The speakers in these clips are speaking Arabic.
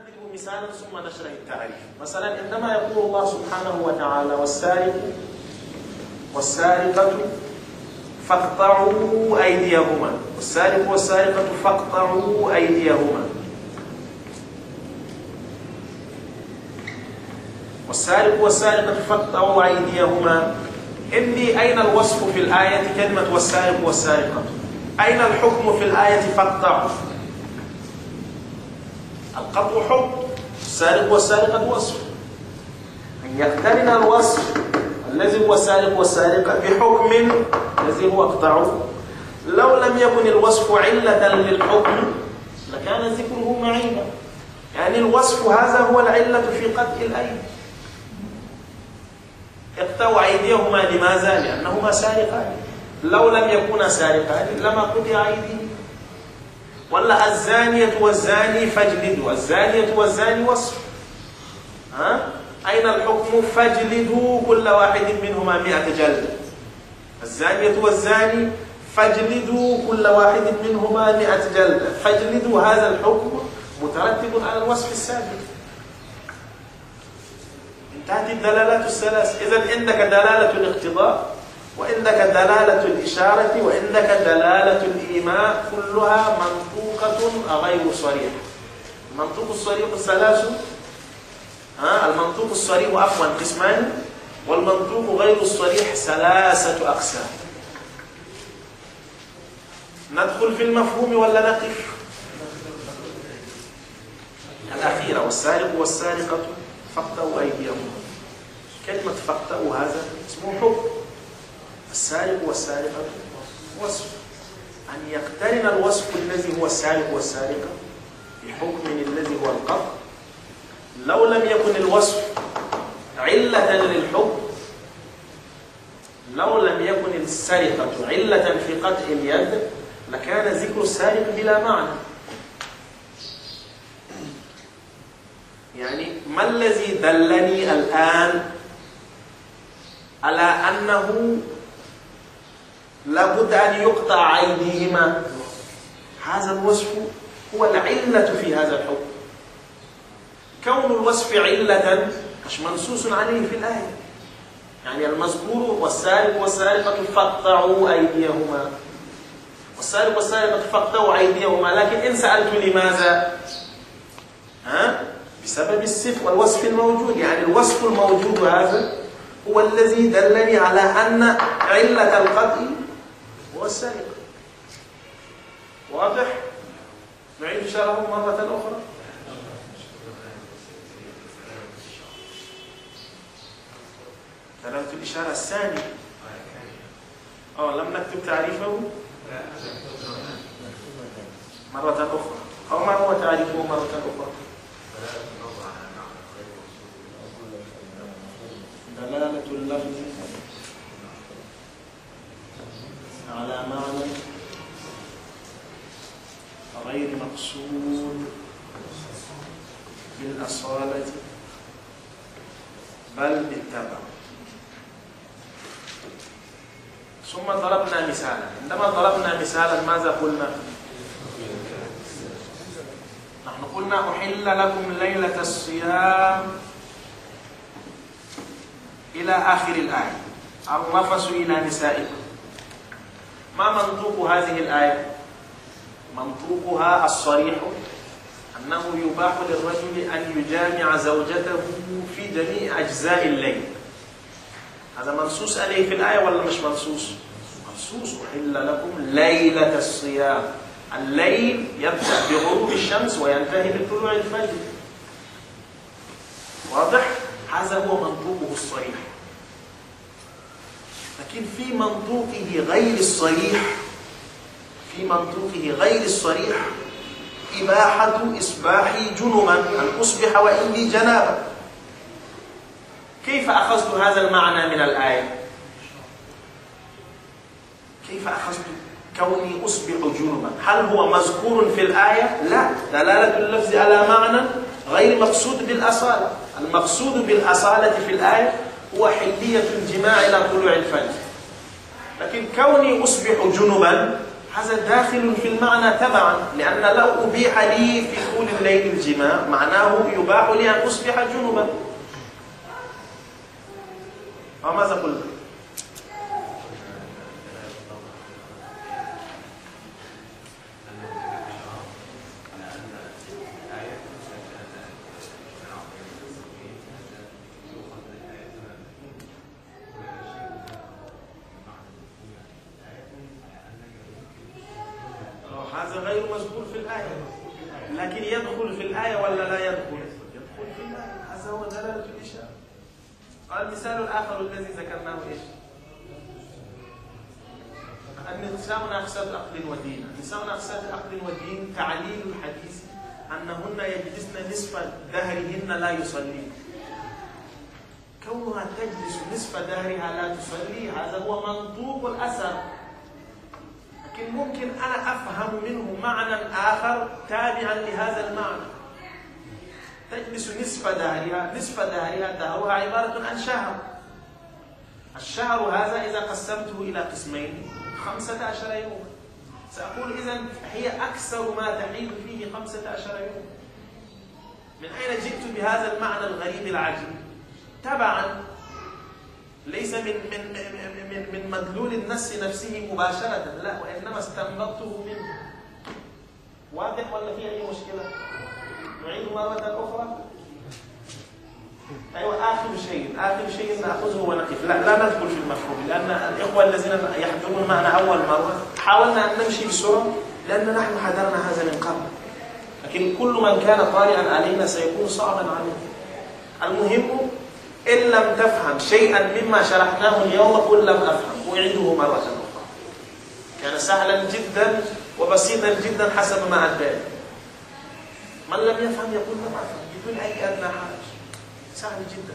نضرب مثالا ثم نشرح التعريف. مثلا عندما يقول الله سبحانه وتعالى والسارق والسارقة فاقطعوا أيديهما، والسارق والسارقة فاقطعوا أيديهما، والسارق والسارقة فاقطعوا أيديهما. عندي أين الوصف في الآية كلمة والسارق والسارقة؟ أين الحكم في الآية فاقطعوا؟ القطع حكم، السارق والسارقة وصف. أن يقترن الوصف الذي هو السارق والسارقة بحكم الذي هو اقطعوا. لو لم يكن الوصف علة للحكم لكان ذكره معيبا. يعني الوصف هذا هو العلة في قطع الأيدي. اقطعوا أيديهما لماذا؟ لأنهما سارقان. لو لم يكونا سارقان لما قطع أيديهما. ولا الزانية والزاني فاجلدوا، الزانية والزاني وصف. أين الحكم؟ فاجلدوا كل واحد منهما 100 جلدة. الزانية والزاني فاجلدوا كل واحد منهما 100 جلدة. فاجلدوا هذا الحكم مترتب على الوصف السابق. انتهت الدلالات الثلاث. إذا عندك دلالة الاقتضاء، وعندك دلالة الإشارة، وعندك دلالة الإيماء، كلها منطوقة غير صريحة. المنطوق الصريح ثلاث، المنطوق الصريح عفوا قسمان، والمنطوق غير الصريح 3 أقسام. ندخل في المفهوم ولا نقف؟ الأخيرة والسارق والسارقة فاقطعوا أيديهم. كلمة فاقطعوا هذا اسمه حكم، السارق والسارقة وصف. أن يقترن الوصف الذي هو السارق والسارقة بحكم الذي هو القطع. لو لم يكن الوصف علة للحكم، لو لم يكن السرقة علة في قطع اليد لكان ذكر السارق بلا معنى. يعني ما الذي دلني الآن على أنه لابد أن يقطع أيديهما؟ هذا الوصف هو العلة في هذا الحكم. كون الوصف علة مش منصوص عليه في الآية. يعني المذكور والسارق والسارقة فاقطعوا أيديهما، والسارق والسارقة فاقطعوا أيديهما، لكن إن سألت لماذا؟ بسبب الصف والوصف الموجود. يعني الوصف الموجود هذا هو الذي دلني على أن علة القطع هو السرقة. واضح؟ نعيد شرحه مرة أخرى. دلالة الإشارة الثاني. لم نكتب تعريفه مرة أخرى. أو ما هو تعريفه مرة أخرى؟ دلالة اللفظ على معنى غير مقصود بالأصالة بل بالتبع. ثم ضربنا مثالا. عندما ضربنا مثالا ماذا قلنا؟ نحن قلنا أحل لكم ليلة الصيام إلى آخر الآية، الرفث إلى نسائكم. ما منطوق هذه الآية؟ منطوقها الصريح أنه يباح للرجل أن يجامع زوجته في جميع أجزاء الليل. هذا منصوص عليه في الآية ولا مش منصوص؟ منصوص. أحل لكم ليلة الصيام. الليل يبدأ بغروب الشمس وينتهي بطلوع الفجر. واضح؟ هذا هو منطوقه الصريح. لكن في منطوقه غير الصريح، في منطوقه غير الصريح إباحة إصباحي جنبا، أن أصبح وإني جنابا. كيف أخذت هذا المعنى من الآية؟ كيف أخذت كوني أصبح جنبا؟ هل هو مذكور في الآية؟ لا، دلالة اللفظ على معنى غير مقصود بالأصالة. المقصود بالأصالة في الآية هو حلية الجماع إلى طلوع الفجر. لكن كوني أصبح جنبا هذا داخل في المعنى تبعا، لأن لو أبيح لي في طول الليل الجماع معناه يباح لي أن أصبح جنبا. وماذا قلت؟ هذا غير مذكور في الآية، لكن يدخل في الآية ولا لا يدخل؟ يدخل في الآية. هذا هو دلالة الإشارة. المثال الآخر الذي ذكرناه إيش؟ النساء ناقصات عقل ودين. النساء ناقصات عقل ودين تعليل الحديث أنهن يجلسن نصف دهرهن لا يصلين. كونها تجلس نصف دهرها لا تصلي هذا هو منطوق الأثر، لكن ممكن أنا أفهم منه معنى آخر تابعا لهذا المعنى. تجلس نصف دهرها، نصف دهرها دهرها عبارة عن شهر. الشهر هذا إذا قسمته إلى قسمين 15 يوما، سأقول إذن هي أكثر ما تحيل فيه 15 يوما. من أين جئت بهذا المعنى الغريب العجيب؟ تبعا ليس من مدلول النص نفسه مباشرة، لا، وإنما استنبطته منه. واضح ولا في أي مشكلة؟ نعيد مرة أخرى. أيوة، آخر شيء نأخذه ونقف. لا ندخل في المفهوم، لأن الإخوة الذين يحضرون معنا أول مرة حاولنا أن نمشي بسرعة، لأن نحن حضرنا هذا من قبل، لكن كل من كان طارئا علينا سيكون صعبا علينا. المهم إن لم تفهم شيئا مما شرحناه اليوم قل لم أفهم، أعيده مرة أخرى. كان سهلا جدا وبسيطا جدا حسب ما أدري. من لم يفهم يقول لم أفهم بدون أي أدنى حرج، سهل جدا.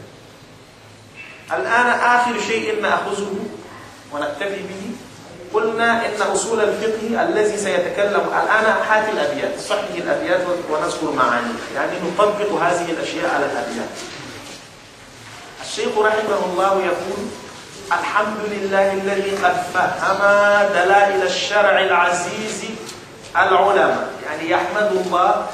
الآن آخر شيء نأخذه ونكتفي به، قلنا إن أصول الفقه الذي سيتكلم الآن حاتي الأبيات، صحه الأبيات ونذكر معانيها، يعني نطبق هذه الأشياء على الأبيات. الشيخ رحمه الله يقول: الحمد لله الذي قد فهم دلائل الشرع العزيز العلماء. يعني يحمد الله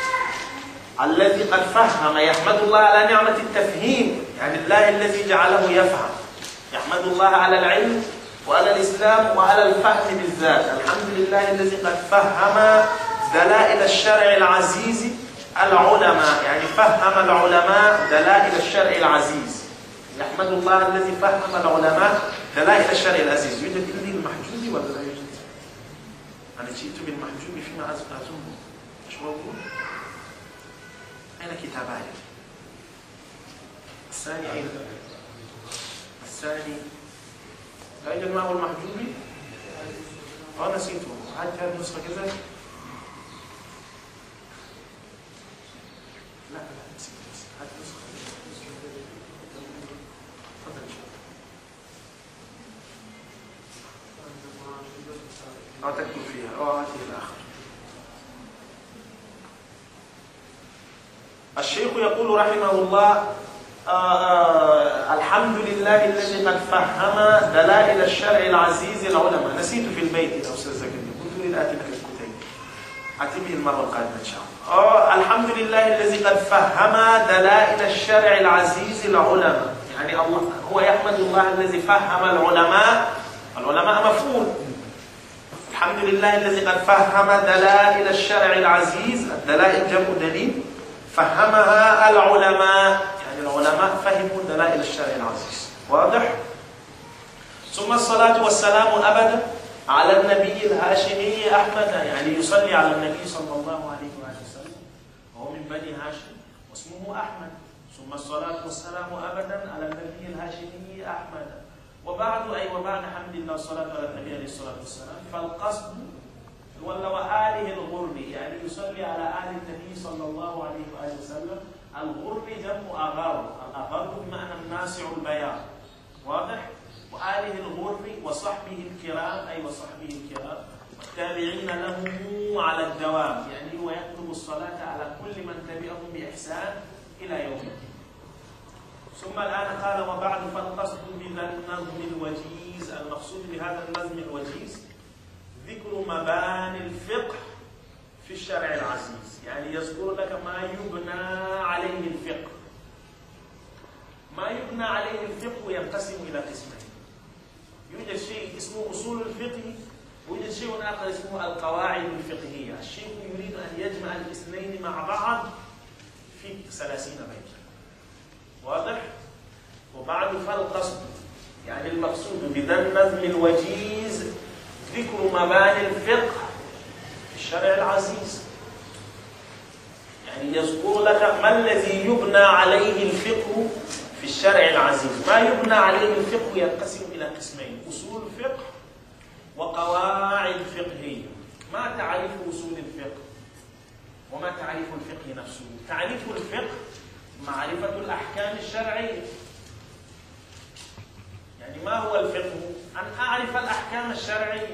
الذي قد فهم، يحمد الله على نعمة التفهيم، يعني الله الذي جعله يفهم. يحمد الله على العلم وعلى الإسلام وعلى الفهم بالذات. الحمد لله الذي قد فهم دلائل الشرع العزيز العلماء، يعني فهم العلماء دلائل الشرع العزيز. يحمد الله الذي فهم العلماء دلائل الشرع العزيز. يوجد عندي المحجوب ولا لا يوجد؟ أنا جئت بالمحجوب فيما أظن مش موجود. أين كتابان؟ الثاني أين؟ الثاني لا يوجد معه المحجوب. نسيته. هل كان نسخة كذا؟ لا نسيت. هل نسخة؟ تكتب فيها هذه الآخر. الشيخ يقول رحمه الله: الحمد لله الذي قد فهم دلائل الشرع العزيز العلماء. نسيت في البيت يا أستاذ زكريا، قلت لي آتي لك الكتيب، آتي به المرة القادمة إن شاء الله. الحمد لله الذي قد فهم دلائل الشرع العزيز العلماء، يعني الله هو يحمد الله الذي فهم العلماء. العلماء مفعول. الحمد لله الذي قد فهم دلائل الشرع العزيز، الدلائل جمع دليل، فهمها العلماء، يعني العلماء فهموا دلائل الشرع العزيز. واضح؟ ثم الصلاة والسلام أبدا على النبي الهاشمي أحمد، يعني يصلي على النبي صلى الله عليه وسلم وهو من بني هاشم واسمه أحمد. ثم الصلاة والسلام أبدا على النبي الهاشمي أحمد. وبعد وبعد حمد الله والصلاة على النبي عليه الصلاة والسلام، فالقصد وآله الغر، يعني يصلي على آل النبي صلى الله عليه وآله وسلم. الغر جمع أغر، الأغر بمعنى الناسع البياض. واضح؟ وآله الغر وصحبه الكرام، أي وصحبه الكرام والتابعين لهم على الدوام، يعني هو يطلب الصلاة على كل من تبعهم بإحسان إلى يوم الدين. ثم الآن قال: وبعد فالقصد بذا النظم الوجيز. المقصود بهذا النظم الوجيز ذكر مباني الفقه في الشرع العزيز، يعني يذكر لك ما يبنى عليه الفقه. ما يبنى عليه الفقه ينقسم إلى قسمين. يوجد شيء اسمه أصول الفقه، ويوجد شيء آخر اسمه القواعد الفقهية. الشيخ يريد أن يجمع الاثنين مع بعض في 30 بيتا. واضح؟ وبعد فالقصد، يعني المقصود بذا النظم الوجيز ذكر مباني الفقه في الشرع العزيز، يعني يذكر لك ما الذي يبنى عليه الفقه في الشرع العزيز. ما يبنى عليه الفقه ينقسم إلى قسمين: أصول الفقه وقواعد فقهية. ما تعريف أصول الفقه وما تعريف الفقه نفسه؟ تعريف الفقه معرفة الأحكام الشرعية. يعني ما هو الفقه؟ أن أعرف الأحكام الشرعية.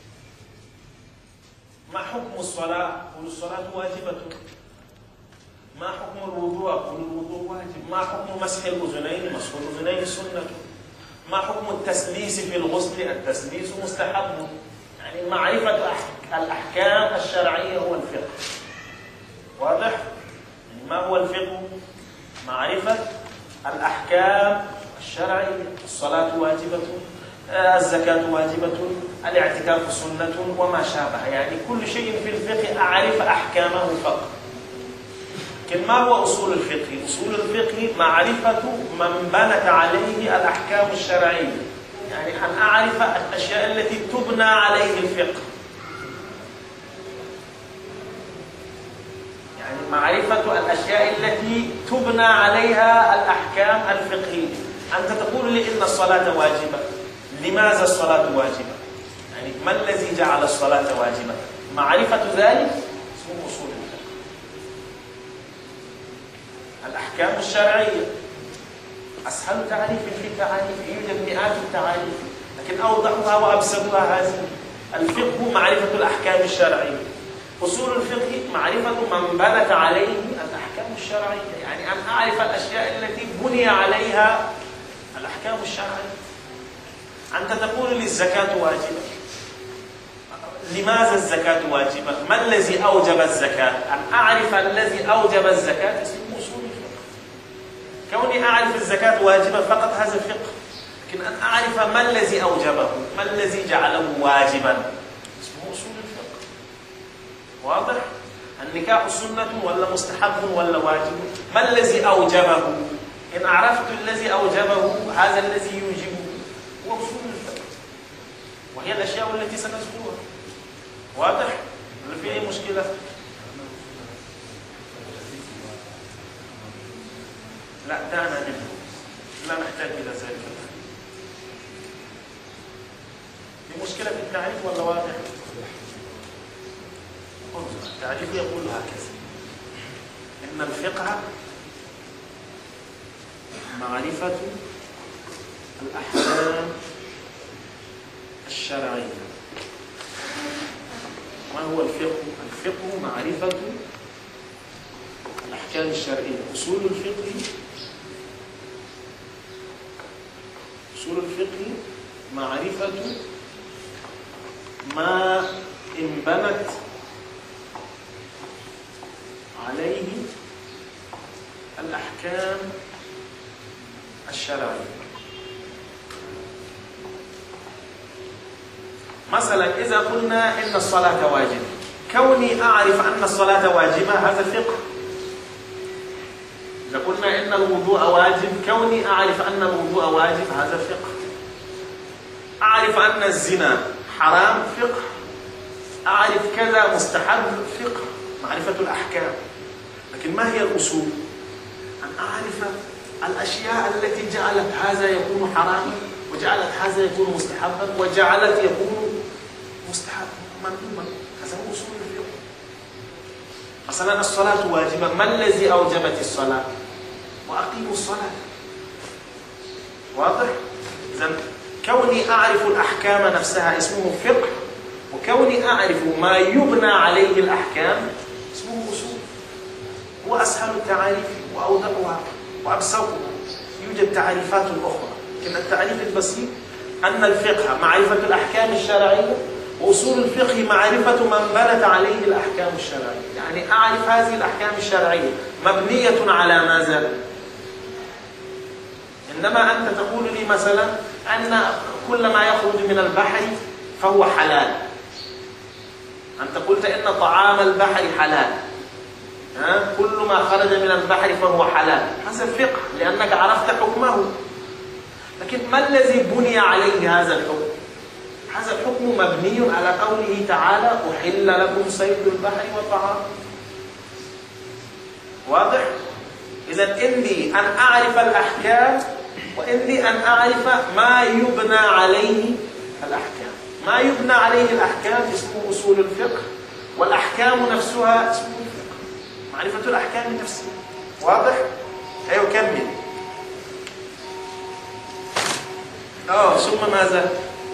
ما حكم الصلاة؟ قل الصلاة واجبة. ما حكم الوضوء؟ قل الوضوء واجب. ما حكم مسح الأذنين؟ مسح الأذنين سنة. ما حكم التسليس في الغسل؟ التسليس مستحب. يعني معرفة الأحكام الشرعية هو الفقه. واضح؟ يعني ما هو الفقه؟ معرفة الأحكام الشرعية. الصلاة واجبة، الزكاة واجبة، الاعتكاف سنة وما شابه. يعني كل شيء في الفقه أعرف أحكامه فقط. لكن ما هو أصول الفقه؟ أصول الفقه معرفة من بنت عليه الأحكام الشرعية، يعني أن أعرف الأشياء التي تبنى عليه الفقه. يعني معرفة الأشياء التي تبنى عليها الأحكام الفقهية. أنت تقول لي إن الصلاة واجبة. لماذا الصلاة واجبة؟ يعني ما الذي جعل الصلاة واجبة؟ معرفة ذلك اسمه أصول الفقه. الأحكام الشرعية أسهل تعريف في التعاريف، يوجد مئات التعاريف، لكن أوضحها وأبسطها هذه. الفقه معرفة الأحكام الشرعية. أصول الفقه معرفة من بنت عليه الأحكام الشرعية، يعني أن أعرف الأشياء التي بني عليها الأحكام الشرعية. أنت تقول لي الزكاة واجبة. لماذا الزكاة واجبة؟ ما الذي أوجب الزكاة؟ أن أعرف الذي أوجب الزكاة اسمه أصول الفقه. كوني أعرف الزكاة واجبة فقط هذا الفقه، لكن أن أعرف ما الذي أوجبه، ما الذي جعله واجبا اسمه أصول الفقه. واضح؟ النكاح سنة ولا مستحب ولا واجب؟ ما الذي أوجبه؟ إن عرفت الذي أوجبه هذا الذي يوجبه هو أصول الفقه، وهي الأشياء التي سنذكرها. واضح؟ ولا في أي مشكلة؟ لا دعنا منه، لا نحتاج إلى ذلك. في مشكلة في التعريف ولا واضح؟ التعريف يقول هكذا: إن الفقه معرفة الأحكام الشرعية. ما هو الفقه؟ الفقه معرفة الأحكام الشرعية. أصول الفقه معرفة ما انبنت عليه الأحكام الشرعية. مثلا إذا قلنا إن الصلاة واجبة، كوني أعرف أن الصلاة واجبة هذا فقه. إذا قلنا إن الوضوء واجب، كوني أعرف أن الوضوء واجب هذا فقه. أعرف أن الزنا حرام فقه. أعرف كذا مستحب فقه، معرفة الأحكام. لكن ما هي الأصول؟ أن أعرف الأشياء التي جعلت هذا يكون حراما، وجعلت هذا يكون مستحبا، وجعلت يكون مستحب مندوبا. هذا هو أصول الفقه. مثلا الصلاة واجبة، ما الذي أوجبت الصلاة؟ وأقيموا الصلاة. واضح؟ إذن كوني أعرف الأحكام نفسها اسمه فقه، وكوني أعرف ما يبنى عليه الأحكام اسمه أصول. هو أسهل التعاريف وأوضحها وأبسطها. يوجد تعريفات أخرى، لكن التعريف البسيط أن الفقه معرفة الأحكام الشرعية، وأصول الفقه معرفة من بنت عليه الأحكام الشرعية، يعني أعرف هذه الأحكام الشرعية مبنية على ماذا؟ إنما أنت تقول لي مثلا أن كل ما يخرج من البحر فهو حلال. أنت قلت إن طعام البحر حلال، كل ما خرج من البحر فهو حلال. هذا الفقه لأنك عرفت حكمه، لكن ما الذي بني عليه هذا الحكم؟ هذا الحكم مبني على قوله تعالى أحل لكم صيد البحر وطعامه. واضح؟ إذا إني أن أعرف الأحكام، وإني أن أعرف ما يبنى عليه الأحكام. ما يبنى عليه الأحكام اسمه أصول الفقه، والأحكام نفسها اسمه الفقه، معرفة الأحكام نفسها. واضح؟ أيوة كمل. ثم ماذا؟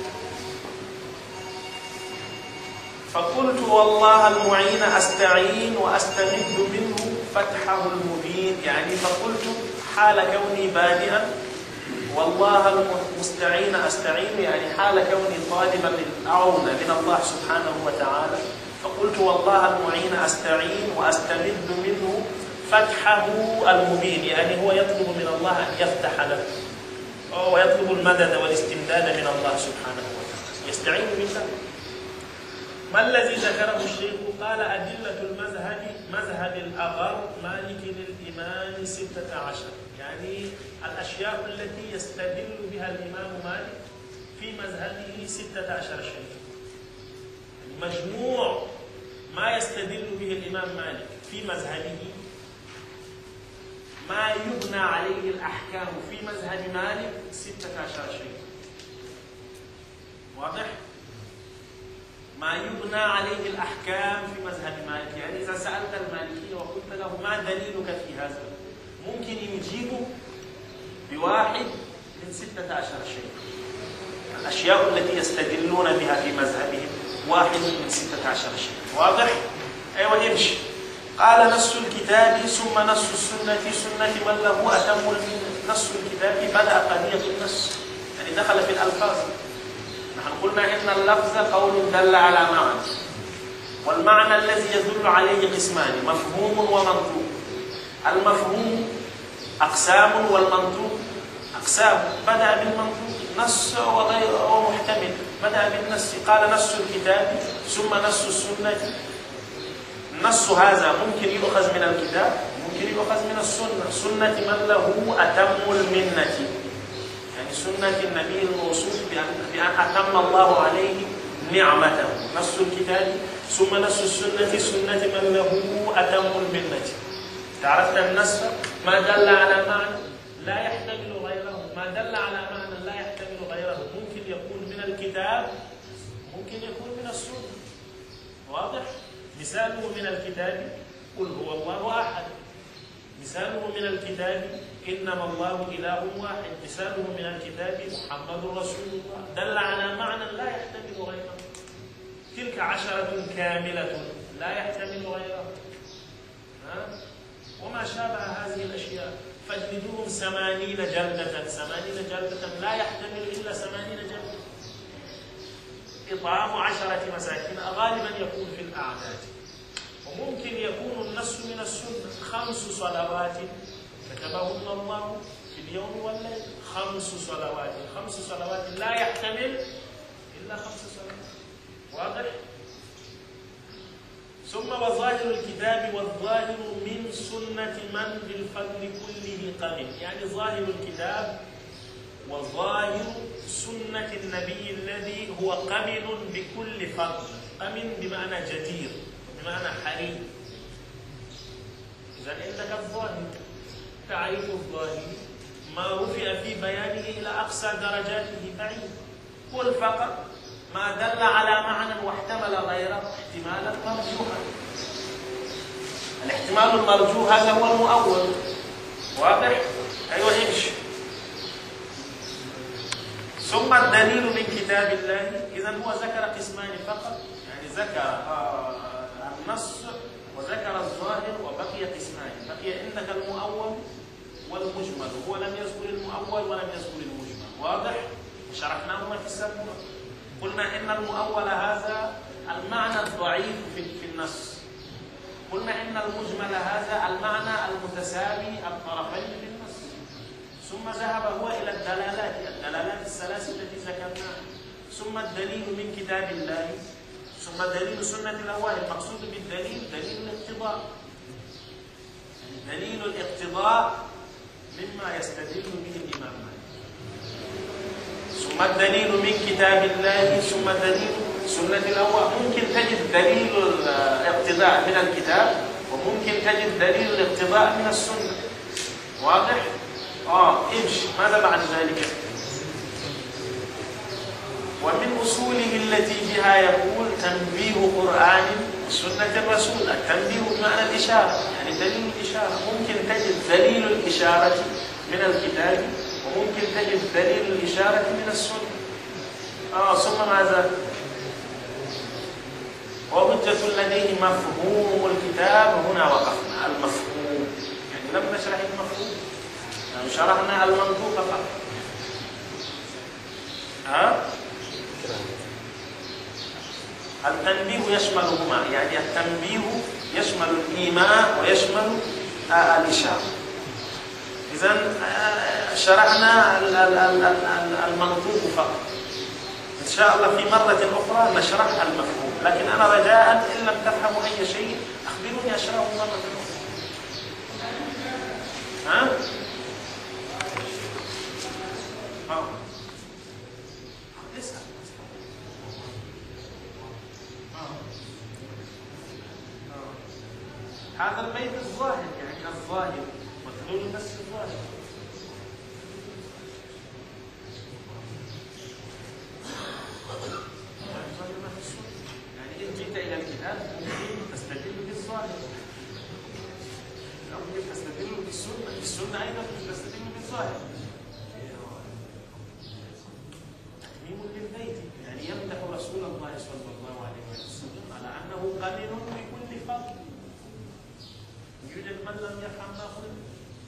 فقلت والله المعين أستعين وأستمد منه فتحه المبين، يعني فقلت حال كوني بادئا، والله المستعين أستعين، يعني حال كوني طالبا للعون من الله سبحانه وتعالى. فقلت والله المعين أستعين وأستمد منه فتحه المبين، يعني هو يطلب من الله أن يفتح له، ويطلب المدد والاستمداد من الله سبحانه وتعالى، يستعين بالله. ما الذي ذكره الشيخ؟ قال أدلة المذهب مذهب الأغر مالك للإمام 16، يعني الأشياء التي يستدل بها الإمام مالك في مذهبه 16 شيء، يعني مجموع ما يستدل به الإمام مالك في مذهبه، ما يبنى عليه الأحكام في مذهب مالك 16 شيء. واضح؟ ما يبنى عليه الأحكام في مذهب مالك، يعني إذا سألت المالكي وقلت له ما دليلك في هذا، ممكن يجيبه بواحد من 16 شيء. الأشياء التي يستدلون بها في مذهبهم واحد من 16 شيء. واضح؟ أيوة امشي. قال نص الكتاب ثم نص السنة، سنة من له أتم المنة. نص الكتاب بدأ قضية النص، يعني دخل في الألفاظ. نحن قلنا إن اللفظ قول دل على معنى، والمعنى الذي يدل عليه قسمان، مفهوم ومنطوق. المفهوم أقسام والمنطوق أقسام. بدأ بالمنطوق نص ومحتمل، بدأ بالنص. قال نص الكتاب ثم نص السنة. النص هذا ممكن يؤخذ من الكتاب، ممكن يؤخذ من السنة. سنة من له أتم المنة، يعني سنة النبي الموصوف بأن أتم الله عليه نعمته. نص الكتاب ثم نص السنة، سنة من له أتم المنة. تعرفت النص ما دل على معنى لا يحتمل غيره، ما دل على معنى لا يحتمل غيره، ممكن يكون من الكتاب، ممكن يكون من السنة. واضح؟ مثاله من الكتاب قل هو الله أحد، مثاله من الكتاب إنما الله إله واحد، مثاله من الكتاب محمد رسول الله، دل على معنى لا يحتمل غيره. تلك 10 كاملة لا يحتمل غيره. وما شابه هذه الأشياء فاجلدوهم 80 جلدة، 80 جلدة لا يحتمل إلا 80 جلدة. إطعام 10 مساكين غالبا يكون في الأعداد، وممكن يكون النص من السنة. 5 صلوات كتبهن الله في اليوم والليل، 5 صلوات، 5 صلوات لا يحتمل إلا 5 صلوات. واضح؟ ثم وظاهر الكتاب والظاهر من سنة من بالفضل كله قبل، يعني ظاهر الكتاب وظاهر سنة النبي الذي هو قبل بكل فضل. قبل بمعنى جدير، بمعنى حري. إذا عندك الظاهر، تعريف الظاهر ما رفع في بيانه إلى أقصى درجاته بعيد. قل فقط ما دل على معنى واحتمل غيره احتمالا مرجوحا. الاحتمال المرجوح هذا هو المؤول. واضح؟ أيوة امشي. ثم الدليل من كتاب الله. إذا هو ذكر قسمان فقط، يعني ذكر النص وذكر الظاهر وبقي قسمان. بقي عندك المؤول والمجمل، هو لم يذكر المؤول ولم يذكر المجمل. واضح؟ شرحناهما في السابق. قلنا إن المؤول هذا المعنى الضعيف في النص. قلنا إن المجمل هذا المعنى المتساوي الطرفين في النص. ثم ذهب هو إلى الدلالات الثلاث التي ذكرناها. ثم الدليل من كتاب الله، ثم دليل سنة الأوائل. المقصود بالدليل دليل الاقتضاء، دليل الاقتضاء مما يستدل به الإمام مالك. ثم الدليل من كتاب الله، ثم دليل سنة الأوائل. ممكن تجد دليل الاقتضاء من الكتاب، وممكن تجد دليل الاقتضاء من السنة. واضح؟ امشي. ماذا بعد ذلك؟ ومن أصوله التي بها يقول تنبيه قرآن سنة الرسول. التنبيه بمعنى الإشارة، يعني دليل الإشارة. ممكن تجد دليل الإشارة من الكتاب، وممكن تجد دليل الإشارة من السنة. ثم ماذا؟ وحجة لديه مفهوم الكتاب. هنا وقفنا المفهوم، يعني لم نشرح المفهوم، شرحنا المنطوق فقط. التنبيه يشملهما، يعني التنبيه يشمل الإيماء ويشمل الإشارة. إذن شرحنا المنطوق فقط. إن شاء الله في مرة أخرى نشرح المفهوم، لكن أنا رجاء إن لم تفهموا أي شيء أخبروني أشرحه مرة أخرى. هذا البيت الظاهر، يعني الظاهر مدلول بس الظاهر. يعني إن جئت إلى الكتاب ممكن تستدل بالظاهر، أو ممكن تستدل بالسنة أيضا تستدل بالظاهر. تكميم للبيت، يعني يمدح رسول الله صلى الله عليه وسلم على أنه قليل بكل فضل. يوجد من لم يفهم ما قلت.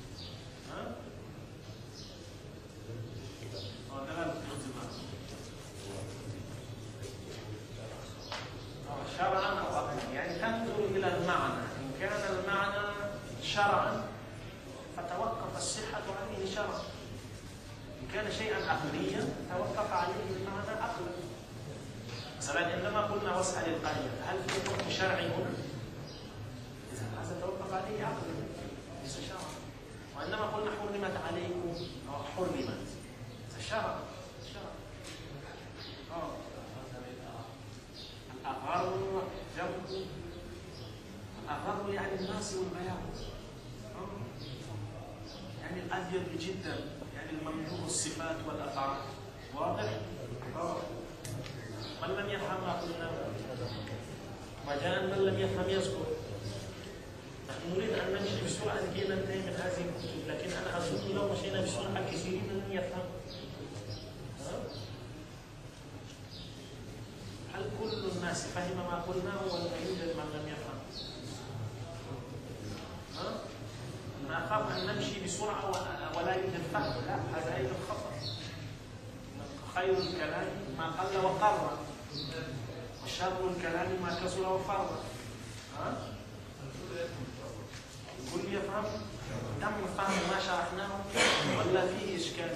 شرعا أو عقلا، يعني تنظر إلى المعنى. إن كان المعنى شرعا فتوقف الصحة عليه شرعا. إن كان شيئا عقليا توقف عليه المعنى عقلا. مثلا عندما قلنا واسأل القرية، هل في حكم شرعي هنا؟ إذا هذا توقف عليه عقلا ليس شرعا. وإنما قلنا حرمت عليكم أو حرمت شرعا. الأغر جمع الأغر يعني الناس والبيان، يعني الأبيض جدا، يعني الممدوح الصفات والأفعال. واضح؟ من لم يفهم ما قلنا مجال، من لم يفهم يذكر. نحن نريد أن نمشي بسرعة لكي ننتهي من هذه الكتب، لكن أنا أظن لو مشينا بسرعة كثيرين لن يفهم. هل كل الناس فهم ما قلناه ولا يوجد من لم يفهم؟ أنا أخاف أن نمشي بسرعة ولا يوجد فهم. لا، هذا أيضا خطأ. خير الكلام ما قل وقر، وشر الكلام ما كسر وفر. الكل يفهم؟ تم فهم ما شرحناه ولا فيه إشكال؟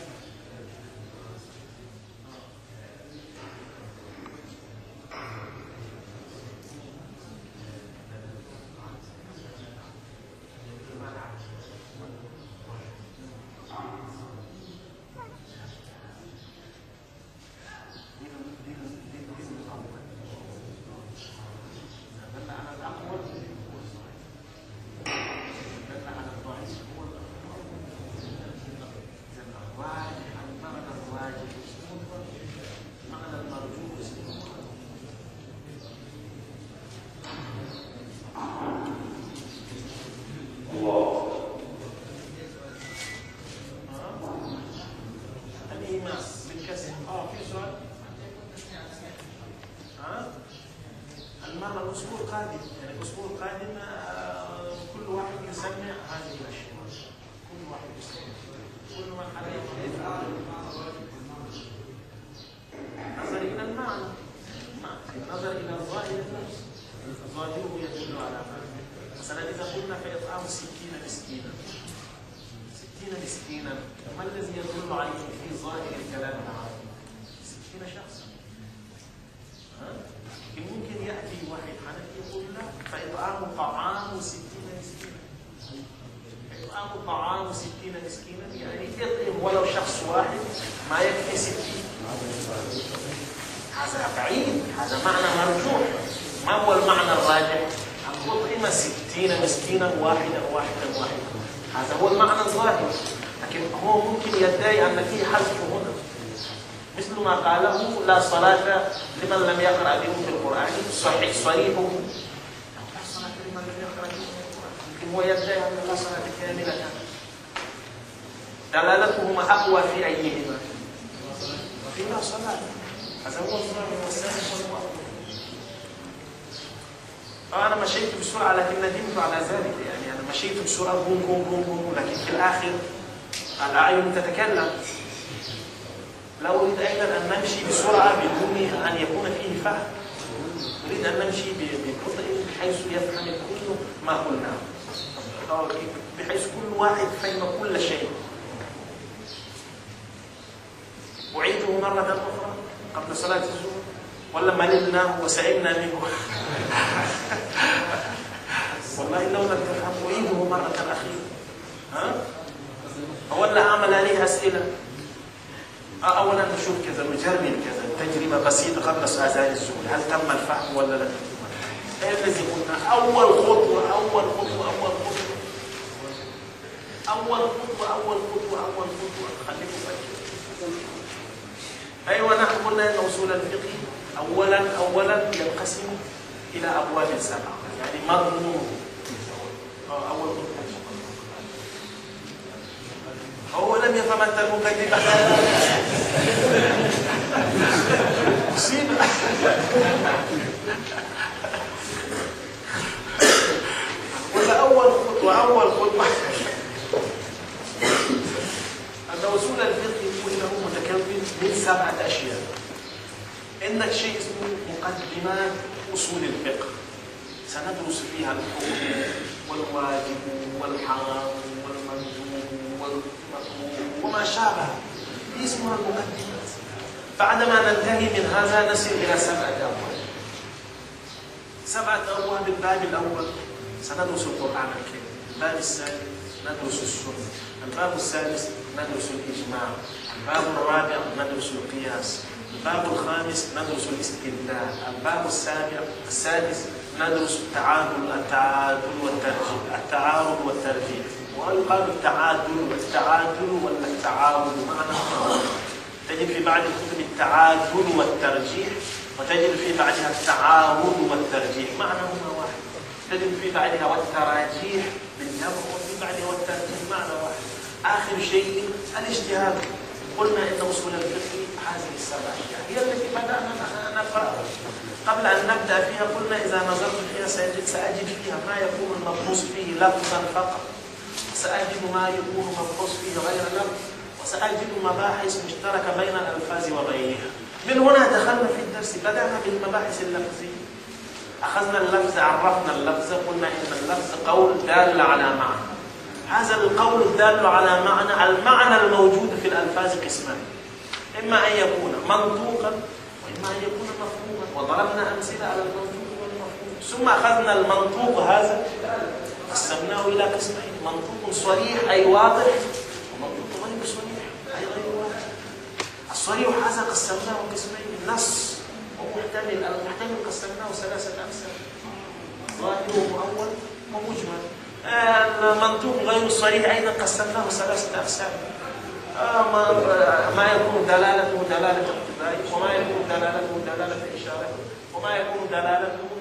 المرة الأسبوع القادم، يعني الأسبوع القادم كل واحد يسمع هذه الأشياء. كل واحد يسمع، كل من عليه نظر إلى المعنى. ظاهره يدل على معنى. مثلا إذا قلنا فإطعام 60 مسكينا، 60 مسكينا، ما الذي يدل عليه في ظاهر الكلام العربي؟ 60 شخصا. ممكن يأتي واحد حنفي يقول لا، فإطعام طعام 60 مسكينا. إطعام طعام 60 مسكينا يعني اطعم ولو شخص واحد ما يكفي 60. هذا بعيد، هذا معنى مرجوح. ما هو المعنى الراجح؟ أن تطعم 60 مسكينا واحدا. هذا هو المعنى الظاهر، لكن هو ممكن يدعي أن فيه حذف هنا، مثل ما قاله لا صلاة لمن لم يقرأ بهم في القرآن. صريحه لا صلاة لمن لم يقرأ بهم في القرآن، لكن هو يدعي أن لا صلاة كاملة. دلالتهما أقوى في أيهما؟ في لا صلاة. هذا هو الظاهر والثاني هو الأقوى. أنا مشيت بسرعة لكن ندمت على ذلك، يعني أنا مشيت بسرعة بوم بوم بوم بوم، لكن في الآخر الأعين تتكلم. لا أريد أيضا أن نمشي بسرعة بدون أن يكون فيه فهم. أريد أن نمشي ببطء بحيث يفهم الكل ما قلناه، بحيث كل واحد فهم كل شيء. أعيده مرة أخرى قبل صلاة الظهر ولا مللنا وسئمنا منه؟ والله لو لم تفهم أعيده مرة أخيرة. ولا أعمل عليه أسئلة. أولا نشوف كذا، نجرب كذا تجربة بسيطة قبل أذان الظهر، هل تم الفهم ولا لا؟ الذي قلنا أول خطوة خليكم فاكرين. أيوة، نحن قلنا أن أصول الفقه أولا ينقسم إلى أبواب 7، يعني مضمون. أول خطوة هو لم يفهم أنت المقدمة. مصيبة. ولا أول خطوة أن أصول الفقه كله متكون من 7 أشياء. عندك شيء اسمه مقدمات أصول الفقه، سندرس فيها الحكم والواجب والحرام والمندوب والمكروه وما شابه، دي اسمها المقدمات. بعدما ننتهي من هذا نصل إلى 7 أبواب. 7 أبواب. الباب الأول سندرس القرآن الكريم، الباب الثاني ندرس السنة، الباب الثالث ندرس الإجماع، الباب الرابع ندرس القياس، الباب الخامس ندرس الاستدلال، الباب السادس ندرس التعادل والترجيح. ويقال التعادل ولا التعارض معنى. تجد في بعض الكتب التعادل والترجيح، وتجد في بعضها التعارض والترجيح، معناهما واحد. تجد في بعضها والتراجيح بالجمع، وفي بعضها والترجيح معنى واحد. آخر شيء الاجتهاد. قلنا إن أصول الفقه هذه 7 أشياء هي التي بدأنا نقرأها. قبل أن نبدأ فيها قلنا إذا نظرت فيها سأجد فيها ما يكون المبحوث فيه لفظا فقط، وسأجد ما يكون مبحوث فيه غير لفظ، وسأجد مباحث مشتركة بين الألفاظ وغيرها. من هنا دخلنا في الدرس، بدأنا بالمباحث اللفظية. أخذنا اللفظ، عرفنا اللفظ، قلنا إن اللفظ قول دال على معنى. هذا القول الدال على معنى، المعنى الموجود في الألفاظ قسمان، إما أن يكون منطوقا وإما أن يكون مفهوما، وضربنا أمثلة على المنطوق والمفهوم. ثم أخذنا المنطوق هذا قسمناه إلى قسمين: منطوق صريح أي واضح، ومنطوق غير صريح أي غير واضح. الصريح هذا قسمناه قسمين: نص ومحتمل. المحتمل قسمناه 3 أقسام: ظاهر وأول ومجمل. المنطوق غير الصريح أيضا قسمناه 3 أقسام: ما يكون دلالته دلالة اقتضاء، وما يكون دلالته دلالة إشارة، وما يكون دلالته